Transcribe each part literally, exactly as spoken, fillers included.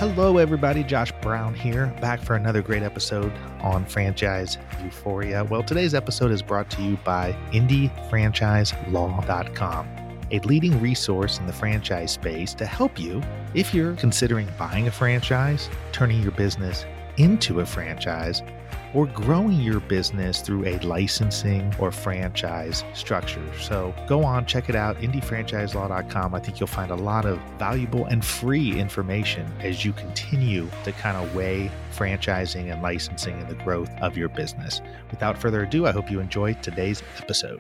Hello, everybody. Josh Brown here, back for another great episode on Franchise Euphoria. Well, today's episode is brought to you by Indie Franchise Law dot com, a leading resource in the franchise space to help you if you're considering buying a franchise, turning your business into a franchise, or growing your business through a licensing or franchise structure. So go on, check it out, Indie Franchise Law dot com. I think you'll find a lot of valuable and free information as you continue to kind of weigh franchising and licensing and the growth of your business. Without further ado, I hope you enjoy today's episode.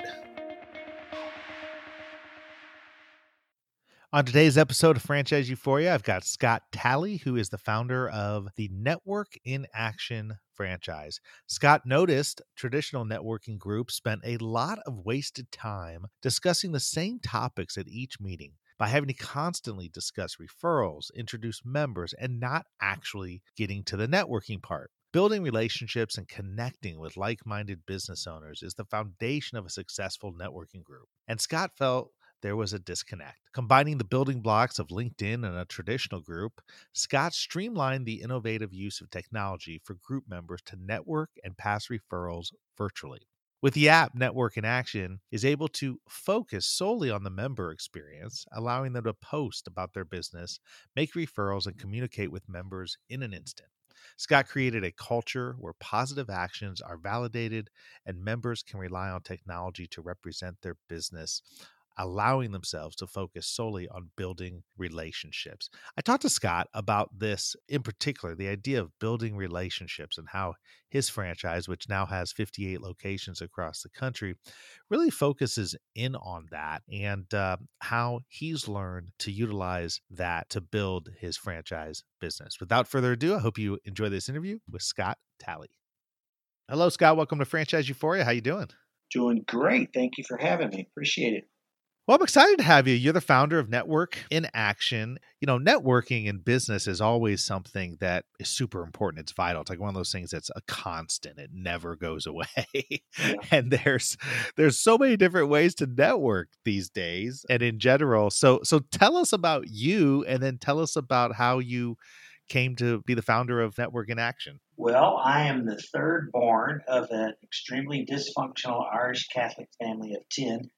On today's episode of Franchise Euphoria, I've got Scott Talley, who is the founder of the Network in Action franchise. Scott noticed traditional networking groups spent a lot of wasted time discussing the same topics at each meeting by having to constantly discuss referrals, introduce members, and not actually getting to the networking part. Building relationships and connecting with like-minded business owners is the foundation of a successful networking group. And Scott felt there was a disconnect. Combining the building blocks of LinkedIn and a traditional group, Scott streamlined the innovative use of technology for group members to network and pass referrals virtually. With the app, Network in Action is able to focus solely on the member experience, allowing them to post about their business, make referrals, and communicate with members in an instant. Scott created a culture where positive actions are validated and members can rely on technology to represent their business, allowing themselves to focus solely on building relationships. I talked to Scott about this in particular, the idea of building relationships and how his franchise, which now has fifty-eight locations across the country, really focuses in on that and uh, how he's learned to utilize that to build his franchise business. Without further ado, I hope you enjoy this interview with Scott Talley. Hello, Scott. Welcome to Franchise Euphoria. How you doing? Doing great. Thank you for having me. Appreciate it. Well, I'm excited to have you. You're the founder of Network in Action. You know, networking in business is always something that is super important. It's vital. It's like one of those things that's a constant. It never goes away. Yeah. And there's there's so many different ways to network these days and in general. So so tell us about you and then tell us about how you came to be the founder of Network in Action. Well, I am the third born of an extremely dysfunctional Irish Catholic family of ten.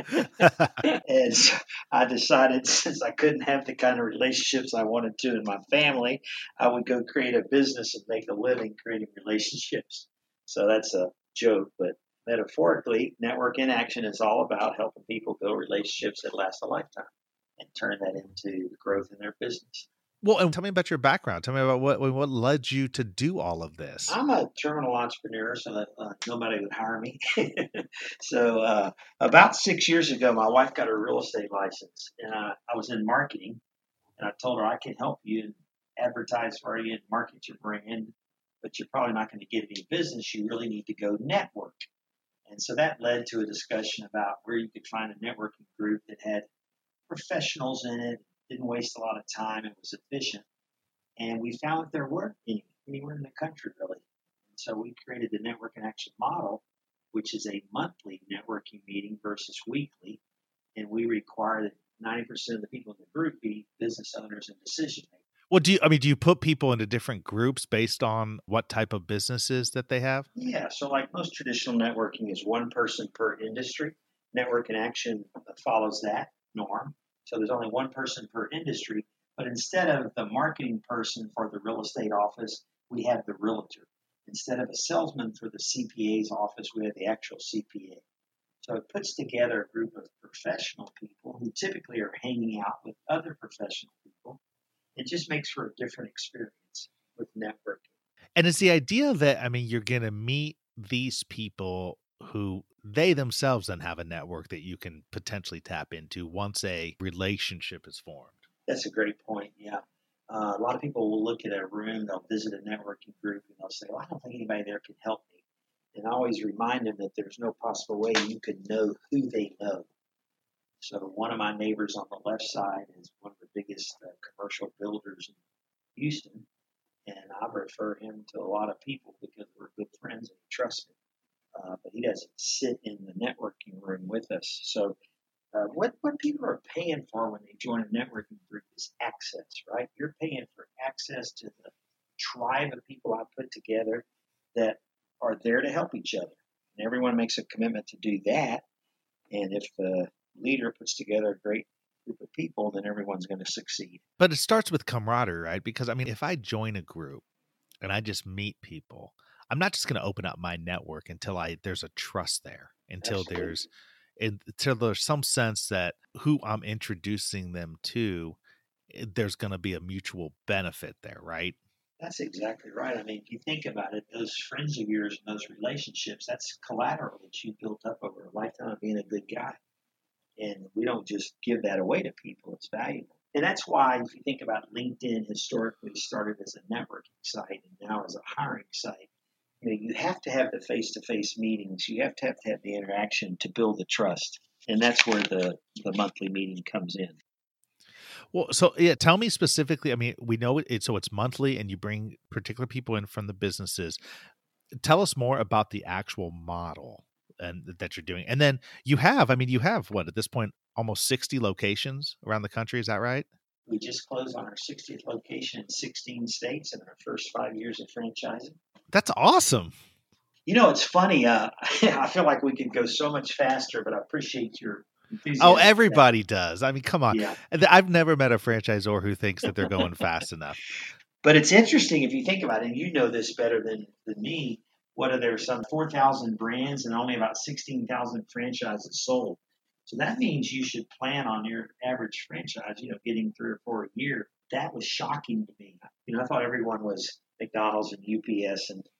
As I decided, since I couldn't have the kind of relationships I wanted to in my family, I would go create a business and make a living creating relationships. So that's a joke, but metaphorically, Network in Action is all about helping people build relationships that last a lifetime and turn that into growth in their business. Well, and tell me about your background. Tell me about what what led you to do all of this. I'm a terminal entrepreneur, so that uh, nobody would hire me. so uh, about six years ago, my wife got her real estate license, and I, I was in marketing, and I told her I can help you and advertise for you and market your brand, but you're probably not going to get any business. You really need to go network. And so that led to a discussion about where you could find a networking group that had professionals in it, didn't waste a lot of time, and was efficient. And we found that there weren't any, anywhere in the country, really. And so we created the Network in Action model, which is a monthly networking meeting versus weekly. And we require that ninety percent of the people in the group be business owners and decision makers. Well, do you, I mean, do you put people into different groups based on what type of businesses that they have? Yeah. So like most traditional networking is one person per industry. Network in Action follows that norm. So there's only one person per industry. But instead of the marketing person for the real estate office, we have the realtor. Instead of a salesman for the C P A's office, we have the actual C P A. So it puts together a group of professional people who typically are hanging out with other professional people. It just makes for a different experience with networking. And it's the idea that, I mean, you're going to meet these people who they themselves then have a network that you can potentially tap into once a relationship is formed. That's a great point. Yeah. Uh, a lot of people will look at a room, they'll visit a networking group, and they'll say, well, I don't think anybody there can help me. And I always remind them that there's no possible way you can know who they know. So one of my neighbors on the left side is one of the biggest uh, commercial builders in Houston. And I refer him to a lot of people because we're good friends and he trusts me. Uh, but he doesn't sit in the networking room with us. So Uh, what, what people are paying for when they join a networking group is access, right? You're paying for access to the tribe of people I put together that are there to help each other. And everyone makes a commitment to do that. And if the leader puts together a great group of people, then everyone's going to succeed. But it starts with camaraderie, right? Because I mean, if I join a group and I just meet people, I'm not just going to open up my network until I there's a trust there, until Absolutely. there's until there's some sense that who I'm introducing them to, eh, there's going to be a mutual benefit there, right? That's exactly right. I mean, if you think about it, those friends of yours and those relationships, that's collateral that you built up over a lifetime of being a good guy. And we don't just give that away to people. It's valuable. And that's why if you think about LinkedIn, historically started as a networking site and now as a hiring site. You know, you have to have the face-to-face meetings. You have to have to have the interaction to build the trust. And that's where the, the monthly meeting comes in. Well, so yeah, tell me specifically. I mean, we know it, it, so it's monthly, and you bring particular people in from the businesses. Tell us more about the actual model and that you're doing. And then you have, I mean, you have what at this point almost sixty locations around the country. Is that right? We just closed on our sixtieth location in sixteen states in our first five years of franchising. That's awesome. You know, it's funny. Uh, I feel like we could go so much faster, but I appreciate your enthusiasm. Oh, everybody does. I mean, come on. Yeah. I've never met a franchisor who thinks that they're going fast enough. But it's interesting if you think about it, and you know this better than, than me. What are there? Some four thousand brands and only about sixteen thousand franchises sold. So that means you should plan on your average franchise, you know, getting three or four a year. That was shocking to me. You know, I thought everyone was McDonald's and U P S and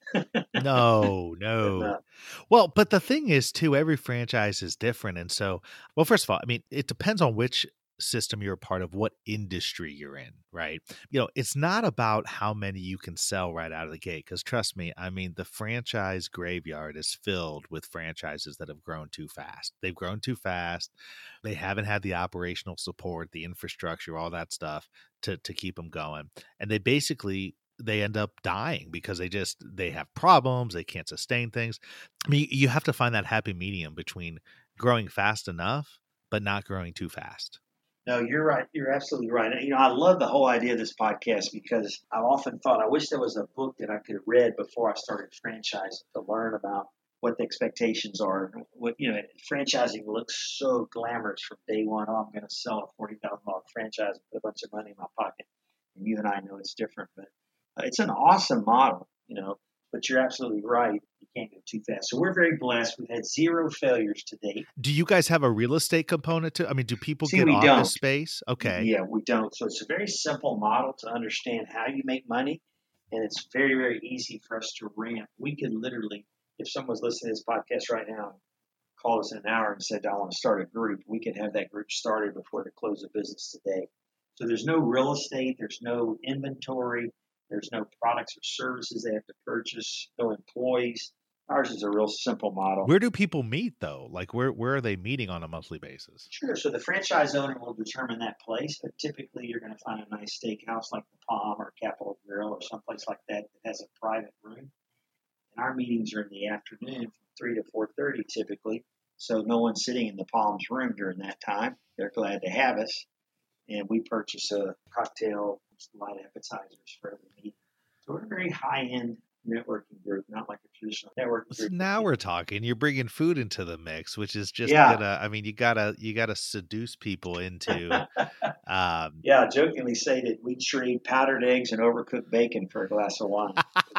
no, no. and, uh, Well, but the thing is too, every franchise is different. And so, well, first of all, I mean, it depends on which system you're a part of, what industry you're in, right? You know, it's not about how many you can sell right out of the gate. Because trust me, I mean, the franchise graveyard is filled with franchises that have grown too fast. They've grown too fast. They haven't had the operational support, the infrastructure, all that stuff to to keep them going. And they basically they end up dying because they just they have problems. They can't sustain things. I mean, you have to find that happy medium between growing fast enough, but not growing too fast. No, you're right. You're absolutely right. You know, I love the whole idea of this podcast because I've often thought I wish there was a book that I could have read before I started franchising to learn about what the expectations are. What you know, franchising looks so glamorous from day one. Oh, I'm going to sell a forty thousand dollar franchise and put a bunch of money in my pocket. And you and I know it's different, but uh, it's an awesome model. You know, but you're absolutely right. You can't go too fast. So we're very blessed. We've had zero failures to date. Do you guys have a real estate component to? I mean, do people See, get we office don't. space? Okay. Yeah, we don't. So it's a very simple model to understand how you make money, and it's very, very easy for us to ramp. We could literally, if someone's listening to this podcast right now, called us in an hour and said, I want to start a group, we could have that group started before the close of business today. So there's no real estate, there's no inventory, there's no products or services they have to purchase, no employees. Ours is a real simple model. Where do people meet though? Like where where are they meeting on a monthly basis? Sure. So the franchise owner will determine that place, but typically you're going to find a nice steakhouse like the Palm or Capital Grill or someplace like that that has a private room. And our meetings are in the afternoon from three to four thirty typically. So no one's sitting in the Palm's room during that time. They're glad to have us. And we purchase a cocktail, light appetizers for every meeting. So we're a very high-end networking group, not like a traditional networking So group. now we're talking. You're bringing food into the mix, which is just Yeah. gonna. I mean, you gotta you gotta seduce people into. um, Yeah, I jokingly say that we trade powdered eggs and overcooked bacon for a glass of wine.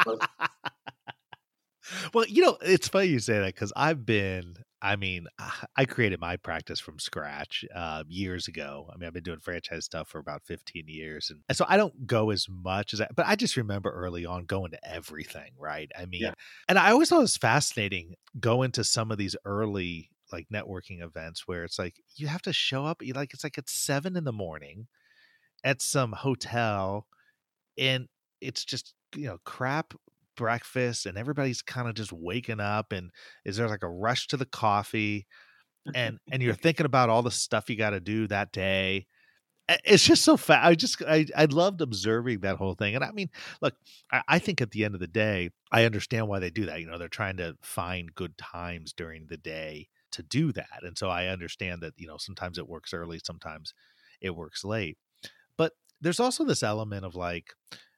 Well, you know, it's funny you say that because I've been. I mean, I created my practice from scratch uh, years ago. I mean, I've been doing franchise stuff for about fifteen years. And, and so I don't go as much as that, but I just remember early on going to everything, right? I mean, Yeah. and I always thought it was fascinating going to some of these early like networking events where it's like you have to show up, you like it's like it's seven in the morning at some hotel and it's just, you know, crap breakfast and everybody's kind of just waking up and is there like a rush to the coffee and and you're thinking about all the stuff you got to do that day. It's just so fast. I just I I loved observing that whole thing. And I mean, look, I, I think at the end of the day, I understand why they do that. You know, they're trying to find good times during the day to do that. And so I understand that, you know, sometimes it works early, sometimes it works late. But There's also this element of like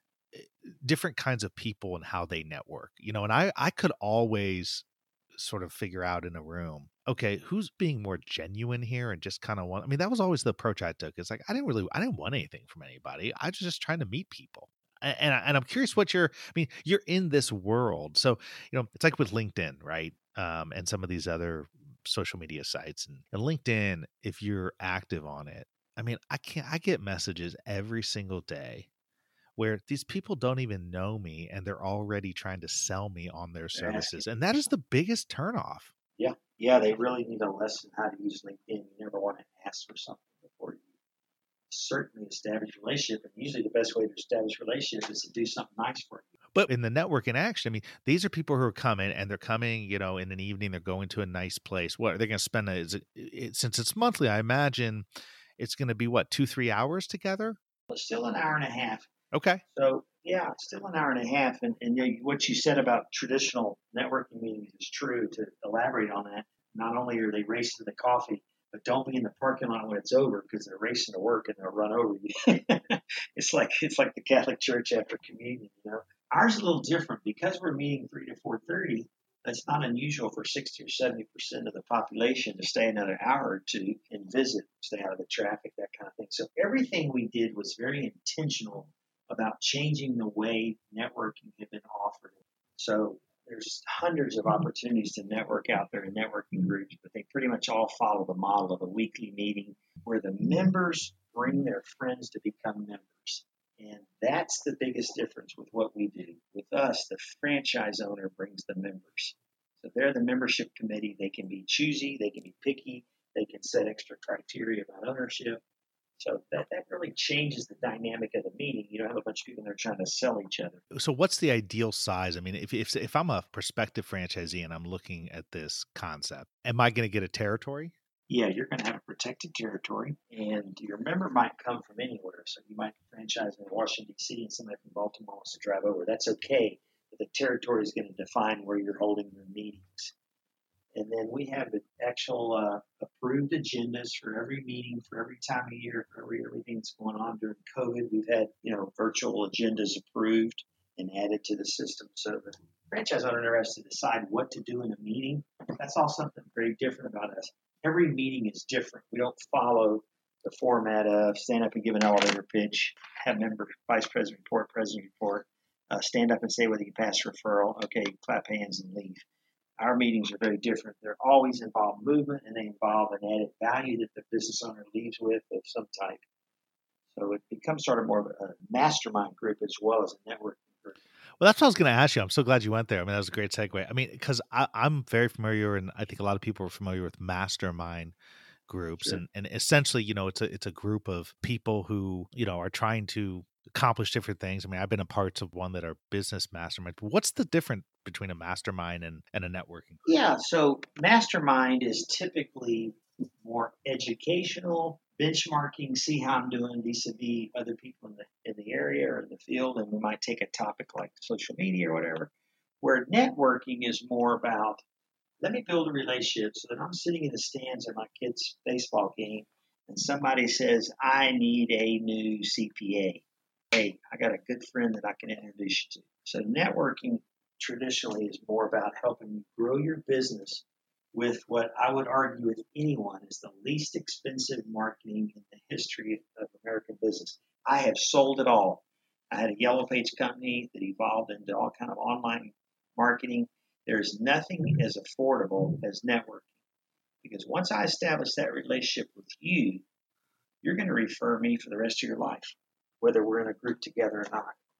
different kinds of people and how they network, you know, and I, I could always sort of figure out in a room, okay, who's being more genuine here and just kind of want, I mean, that was always the approach I took. It's like, I didn't really, I didn't want anything from anybody. I was just trying to meet people. A- And, I- and I'm curious what you're, I mean, you're in this world. So, you know, it's like with LinkedIn, right? Um, and some of these other social media sites and, and LinkedIn, if you're active on it, I mean, I can't, I get messages every single day where these people don't even know me and they're already trying to sell me on their They're asking. services. And that is the biggest turnoff. Yeah, yeah, they really need a lesson how to use LinkedIn. You never want to ask for something before you certainly establish a relationship. And usually the best way to establish a relationship is to do something nice for you. But in the network in action, I mean, these are people who are coming and they're coming, you know, in an evening, they're going to a nice place. What are they going to spend? A, is it, it, since it's monthly, I imagine it's going to be what, two, three hours together? It's still an hour and a half. Okay. So, yeah, it's still an hour and a half. And, and you- what you said about traditional networking meetings is true. To elaborate on that, not only are they racing to the coffee, but don't be in the parking lot when it's over because they're racing to work and they'll run over you. it's like it's like the Catholic Church after communion. You know, ours is a little different because we're meeting three to four thirty. It's not unusual for sixty or seventy percent of the population to stay another hour or two and visit, stay out of the traffic, that kind of thing. So everything we did was very intentional about changing the way networking had been offered. So there's hundreds of opportunities to network out there in networking groups, but they pretty much all follow the model of a weekly meeting where the members bring their friends to become members. And that's the biggest difference with what we do. With us, the franchise owner brings the members. So they're the membership committee. They can be choosy, they can be picky, they can set extra criteria about ownership. So that, that really changes the dynamic of the meeting. You don't have a bunch of people there trying to sell each other. So what's the ideal size? I mean, if if if I'm a prospective franchisee and I'm looking at this concept, am I going to get a territory? Yeah, you're going to have a protected territory, and your member might come from anywhere. So you might franchise in Washington, D C, and somebody from Baltimore wants to drive over. That's okay, but the territory is going to define where you're holding your meetings. And then we have the actual uh, approved agendas for every meeting, for every time of year, for every everything that's going on during COVID. We've had, you know, virtual agendas approved and added to the system. So the franchise owner never has to decide what to do in a meeting. That's all something very different about us. Every meeting is different. We don't follow the format of stand up and give an elevator pitch, have member, vice president report, president report, uh, stand up and say whether you pass referral, okay, clap hands and leave. Our meetings are very different. They're always involve movement and they involve an added value that the business owner leaves with of some type. So it becomes sort of more of a mastermind group as well as a networking group. Well, that's what I was going to ask you. I'm so glad you went there. I mean, that was a great segue. I mean, because I'm very familiar, and I think a lot of people are familiar with mastermind groups, Sure. and and essentially, you know, it's a it's a group of people who, you know, are trying to accomplish different things. I mean, I've been a parts of one that are business mastermind. But what's the difference between a mastermind and, and a networking group? Yeah, so mastermind is typically more educational, benchmarking, see how I'm doing vis-a-vis other people in the in the area or in the field, and we might take a topic like social media or whatever. Where networking is more about, let me build a relationship so that I'm sitting in the stands at my kid's baseball game and somebody says, I need a new C P A. Hey, I got a good friend that I can introduce you to. So networking traditionally is more about helping you grow your business with what I would argue with anyone is the least expensive marketing in the history of American business. I have sold it all. I had a Yellow Page company that evolved into all kind of online marketing. There's nothing as affordable as networking, because once I establish that relationship with you, you're going to refer me for the rest of your life, whether we're in a group together or not.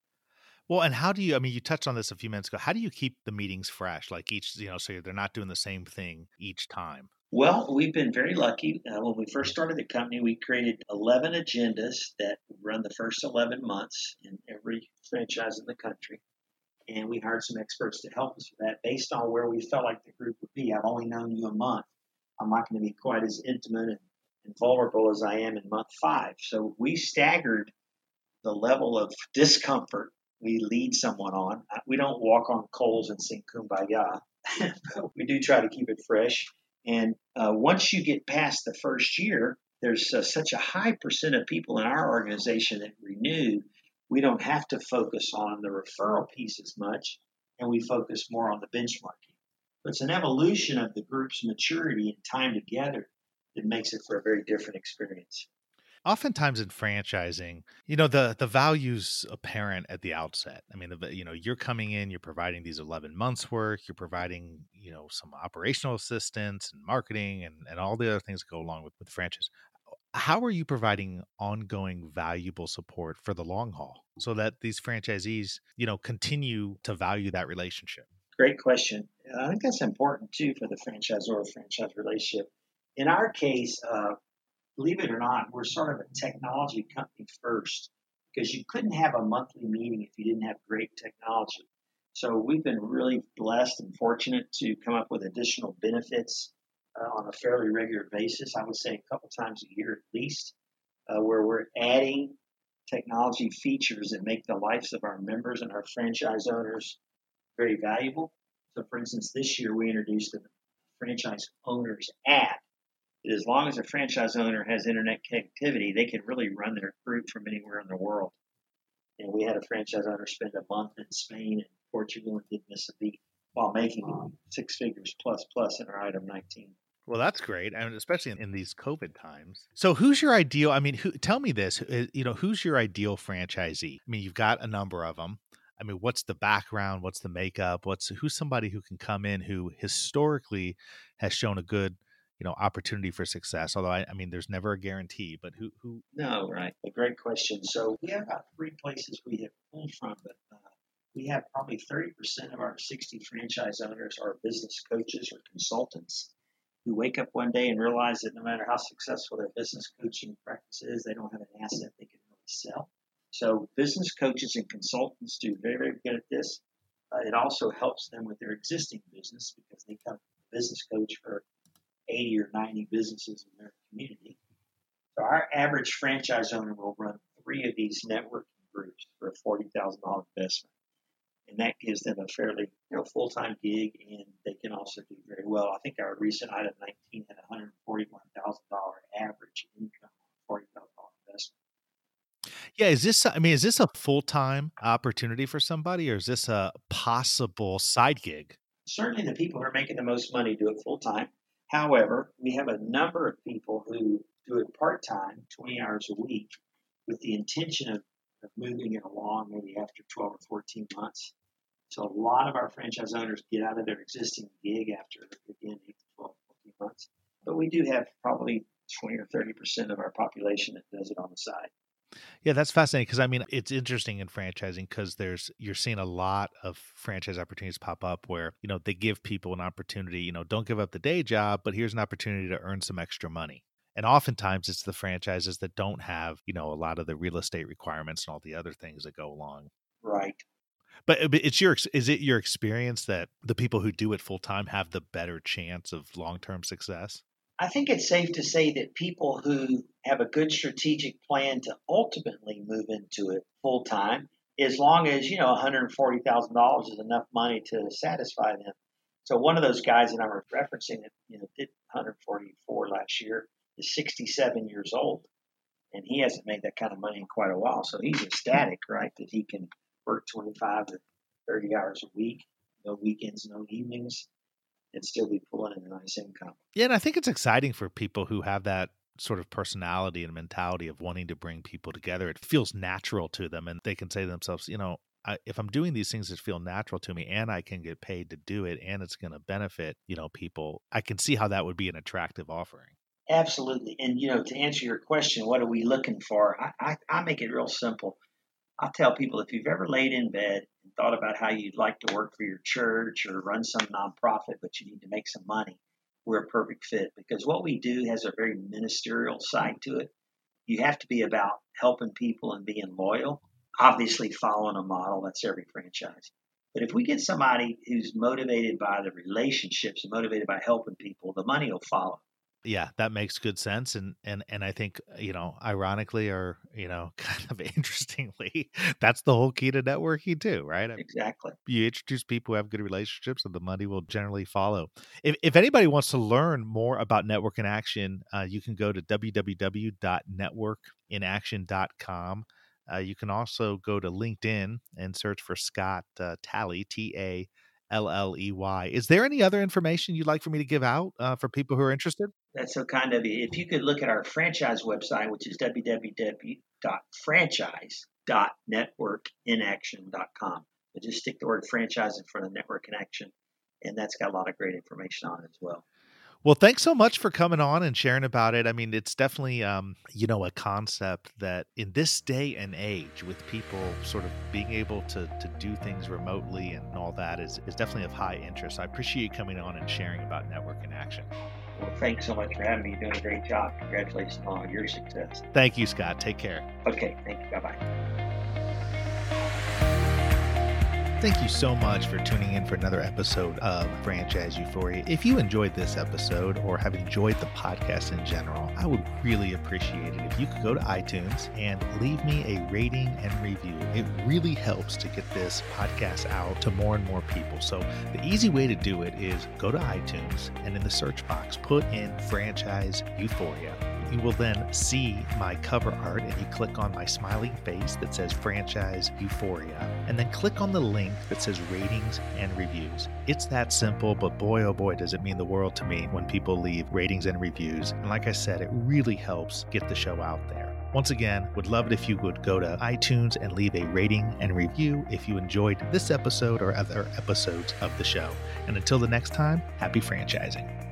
Well, and how do you, I mean, you touched on this a few minutes ago. How do you keep the meetings fresh? Like each, you know, so they're not doing the same thing each time. Well, we've been very lucky. Uh, when we first started the company, we created eleven agendas that run the first eleven months in every franchise in the country. And we hired some experts to help us with that based on where we felt like the group would be. I've only known you a month. I'm not going to be quite as intimate and, and vulnerable as I am in month five. So we staggered the level of discomfort we lead someone on. We don't walk on coals and sing Kumbaya. We do try to keep it fresh. And uh, once you get past the first year, there's uh, such a high percent of people in our organization that renew, we don't have to focus on the referral piece as much, and we focus more on the benchmarking. But it's an evolution of the group's maturity and time together that makes it for a very different experience. Oftentimes in franchising, you know, the the value's apparent at the outset. I mean, the, you know, you're coming in, you're providing these eleven months work, you're providing, you know, some operational assistance and marketing and, and all the other things that go along with, with the franchise. How are you providing ongoing valuable support for the long haul so that these franchisees, you know, continue to value that relationship? Great question. I think that's important too for the franchisor franchise relationship. In our case, uh, believe it or not, we're sort of a technology company first because you couldn't have a monthly meeting if you didn't have great technology. So we've been really blessed and fortunate to come up with additional benefits uh, on a fairly regular basis. I would say a couple times a year at least, uh, where we're adding technology features that make the lives of our members and our franchise owners very valuable. So, for instance, this year we introduced a franchise owner's app. As long as a franchise owner has internet connectivity, they can really run their group from anywhere in the world. And we had a franchise owner spend a month in Spain and Portugal and didn't miss a beat while making six figures plus plus in our item nineteen. Well, that's great, and especially in, in these COVID times. So, who's your ideal? I mean, who, tell me this. uh, You know, who's your ideal franchisee? I mean, you've got a number of them. I mean, what's the background? What's the makeup? What's who's somebody who can come in who historically has shown a good, you know, opportunity for success? Although I, I mean, there's never a guarantee. But who, who? No, right. A great question. So we have about three places we have pulled from, but uh, we have probably thirty percent of our sixty franchise owners are business coaches or consultants who wake up one day and realize that no matter how successful their business coaching practice is, they don't have an asset they can really sell. So business coaches and consultants do very, very good at this. Uh, it also helps them with their existing business because they come business coach for eighty or ninety businesses in their community. So our average franchise owner will run three of these networking groups for a forty thousand dollars investment. And that gives them a fairly you know, full-time gig, and they can also do very well. I think our recent item nineteen had one hundred forty-one thousand dollars average income on a forty thousand dollars investment. Yeah, is this? I mean, is this a full time opportunity for somebody, or is this a possible side gig? Certainly the people who are making the most money do it full-time. However, we have a number of people who do it part-time, twenty hours a week, with the intention of, of moving it along maybe after twelve or fourteen months. So a lot of our franchise owners get out of their existing gig after, again, eight to twelve, fourteen months. But we do have probably twenty or thirty percent of our population that does it on the side. Yeah, that's fascinating because I mean, it's interesting in franchising because there's you're seeing a lot of franchise opportunities pop up where, you know, they give people an opportunity, you know, don't give up the day job, but here's an opportunity to earn some extra money. And oftentimes it's the franchises that don't have, you know, a lot of the real estate requirements and all the other things that go along. Right. But, but it's your ex- is it your experience that the people who do it full time have the better chance of long-term success? I think it's safe to say that people who have a good strategic plan to ultimately move into it full time, as long as, you know, one hundred forty thousand dollars is enough money to satisfy them. So one of those guys that I'm referencing that, you know, did one hundred forty-four last year is sixty-seven years old, and he hasn't made that kind of money in quite a while. So he's ecstatic, right, that he can work twenty-five to thirty hours a week, no weekends, no evenings, and still be pulling in a nice income. Yeah, and I think it's exciting for people who have that sort of personality and mentality of wanting to bring people together. It feels natural to them, and they can say to themselves, you know, I, if I'm doing these things that feel natural to me and I can get paid to do it and it's going to benefit, you know, people, I can see how that would be an attractive offering. Absolutely. And, you know, to answer your question, what are we looking for? I, I, I make it real simple. I tell people if you've ever laid in bed and thought about how you'd like to work for your church or run some nonprofit, but you need to make some money, we're a perfect fit because what we do has a very ministerial side to it. You have to be about helping people and being loyal, obviously following a model. That's every franchise. But if we get somebody who's motivated by the relationships and motivated by helping people, the money will follow. Yeah, that makes good sense. And and and I think, you know, ironically or, you know, kind of interestingly, that's the whole key to networking too, right? I- Exactly. You introduce people who have good relationships and the money will generally follow. If if anybody wants to learn more about Network in Action, uh, you can go to w w w dot network in action dot com. Uh, you can also go to LinkedIn and search for Scott uh, Talley, T A L L E Y. Is there any other information you'd like for me to give out uh, for people who are interested? That's so kind of you. If you could look at our franchise website, which is w w w dot franchise dot network in action dot com. But just stick the word franchise in front of Network in Action, and that's got a lot of great information on it as well. Well, thanks so much for coming on and sharing about it. I mean, it's definitely, um, you know, a concept that in this day and age, with people sort of being able to to do things remotely and all that, is is definitely of high interest. I appreciate you coming on and sharing about Network in Action. Well, thanks so much for having me. You're doing a great job. Congratulations on your success. Thank you, Scott. Take care. Okay, thank you. Bye-bye. Thank you so much for tuning in for another episode of Franchise Euphoria. If you enjoyed this episode or have enjoyed the podcast in general, I would really appreciate it if you could go to iTunes and leave me a rating and review. It really helps to get this podcast out to more and more people. So the easy way to do it is go to iTunes and in the search box, put in Franchise Euphoria. You will then see my cover art and you click on my smiling face that says Franchise Euphoria and then click on the link that says ratings and reviews. It's that simple, but boy, oh boy, does it mean the world to me when people leave ratings and reviews. And like I said, it really helps get the show out there. Once again, would love it if you would go to iTunes and leave a rating and review if you enjoyed this episode or other episodes of the show. And until the next time, happy franchising.